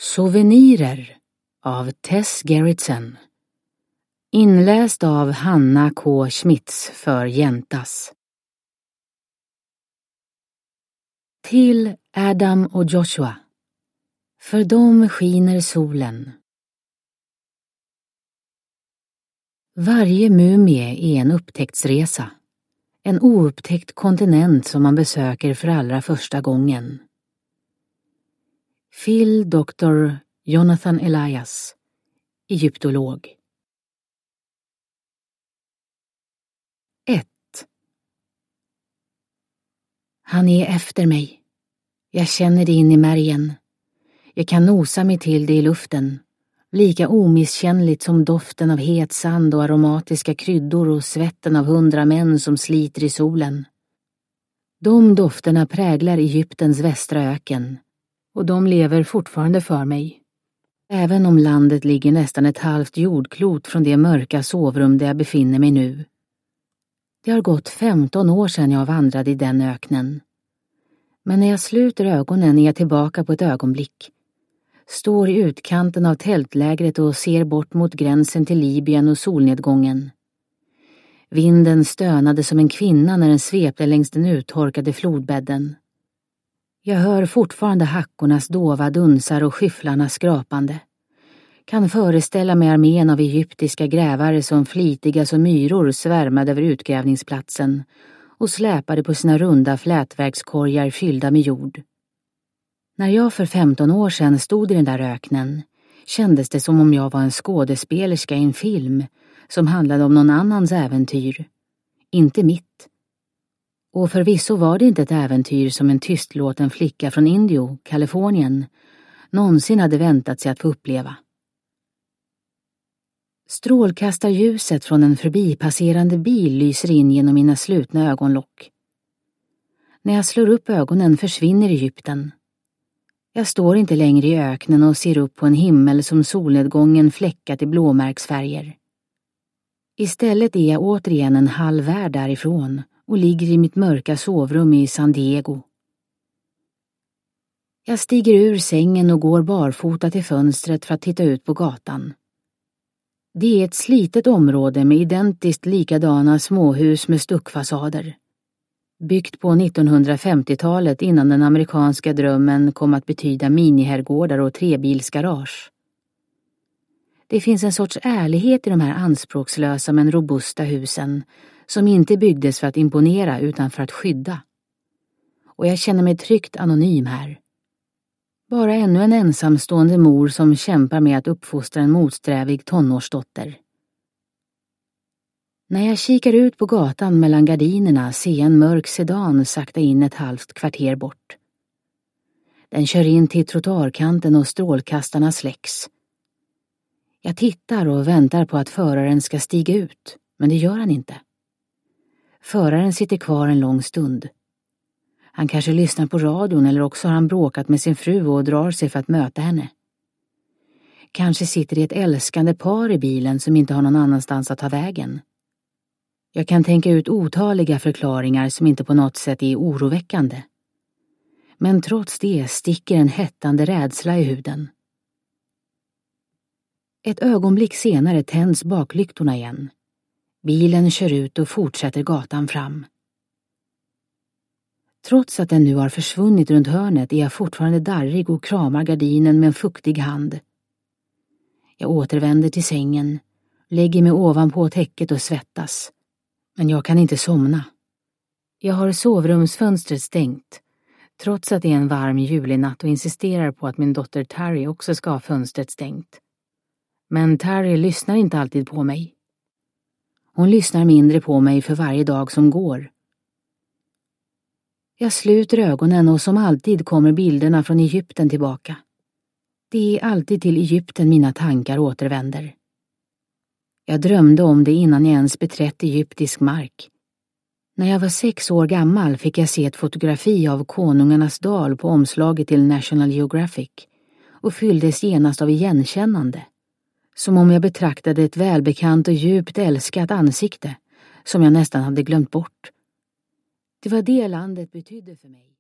Souvenirer av Tess Gerritsen. Inläst av Hanna K. Schmitz för Jäntas. Till Adam och Joshua. För dem skiner solen. Varje mumie är en upptäcktsresa. En oupptäckt kontinent som man besöker för allra första gången. Phil Dr. Jonathan Elias, egyptolog. 1. Han är efter mig. Jag känner det in i märgen. Jag kan nosa mig till det i luften. Lika omisskännligt som doften av het sand och aromatiska kryddor och svetten av 100 män som sliter i solen. De dofterna präglar Egyptens västra öken. Och de lever fortfarande för mig. Även om landet ligger nästan ett halvt jordklot från det mörka sovrum där jag befinner mig nu. Det har gått 15 år sedan jag vandrade i den öknen. Men när jag sluter ögonen är jag tillbaka på ett ögonblick. Står i utkanten av tältlägret och ser bort mot gränsen till Libyen och solnedgången. Vinden stönade som en kvinna när den svepte längs den uttorkade flodbädden. Jag hör fortfarande hackornas dova dunsar och skyfflarnas skrapande. Kan föreställa mig armén av egyptiska grävare som flitiga som myror svärmade över utgrävningsplatsen och släpade på sina runda flätverkskorgar fyllda med jord. När jag för 15 år sedan stod i den där öknen kändes det som om jag var en skådespelerska i en film som handlade om någon annans äventyr, inte mitt. Och förvisso var det inte ett äventyr som en tystlåten flicka från Indio, Kalifornien, någonsin hade väntat sig att få uppleva. Strålkastarljuset från en förbipasserande bil lyser in genom mina slutna ögonlock. När jag slår upp ögonen försvinner Egypten. Jag står inte längre i öknen och ser upp på en himmel som solnedgången fläckat i blåmärksfärger. Istället är jag återigen en halv värld därifrån och ligger i mitt mörka sovrum i San Diego. Jag stiger ur sängen och går barfota till fönstret för att titta ut på gatan. Det är ett slitet område med identiskt likadana småhus med stuckfasader. Byggt på 1950-talet innan den amerikanska drömmen kom att betyda miniherrgårdar och trebilsgarage. Det finns en sorts ärlighet i de här anspråkslösa men robusta husen som inte byggdes för att imponera utan för att skydda. Och jag känner mig tryggt anonym här. Bara ännu en ensamstående mor som kämpar med att uppfostra en motsträvig tonårsdotter. När jag kikar ut på gatan mellan gardinerna ser jag en mörk sedan sakta in ett halvt kvarter bort. Den kör in till trottoarkanten och strålkastarna släcks. Jag tittar och väntar på att föraren ska stiga ut, men det gör han inte. Föraren sitter kvar en lång stund. Han kanske lyssnar på radion eller också har han bråkat med sin fru och drar sig för att möta henne. Kanske sitter det ett älskande par i bilen som inte har någon annanstans att ta vägen. Jag kan tänka ut otaliga förklaringar som inte på något sätt är oroväckande. Men trots det sticker en hettande rädsla i huden. Ett ögonblick senare tänds baklyktorna igen. Bilen kör ut och fortsätter gatan fram. Trots att den nu har försvunnit runt hörnet är jag fortfarande darrig och kramar gardinen med en fuktig hand. Jag återvänder till sängen, lägger mig ovanpå täcket och svettas. Men jag kan inte somna. Jag har sovrumsfönstret stängt, trots att det är en varm julinatt och insisterar på att min dotter Terry också ska ha fönstret stängt. Men Terry lyssnar inte alltid på mig. Hon lyssnar mindre på mig för varje dag som går. Jag sluter ögonen och som alltid kommer bilderna från Egypten tillbaka. Det är alltid till Egypten mina tankar återvänder. Jag drömde om det innan jag ens beträtt egyptisk mark. När jag var 6 år gammal fick jag se ett fotografi av konungarnas dal på omslaget till National Geographic och fylldes genast av igenkännande. Som om jag betraktade ett välbekant och djupt älskat ansikte som jag nästan hade glömt bort. Det var det landet betydde för mig.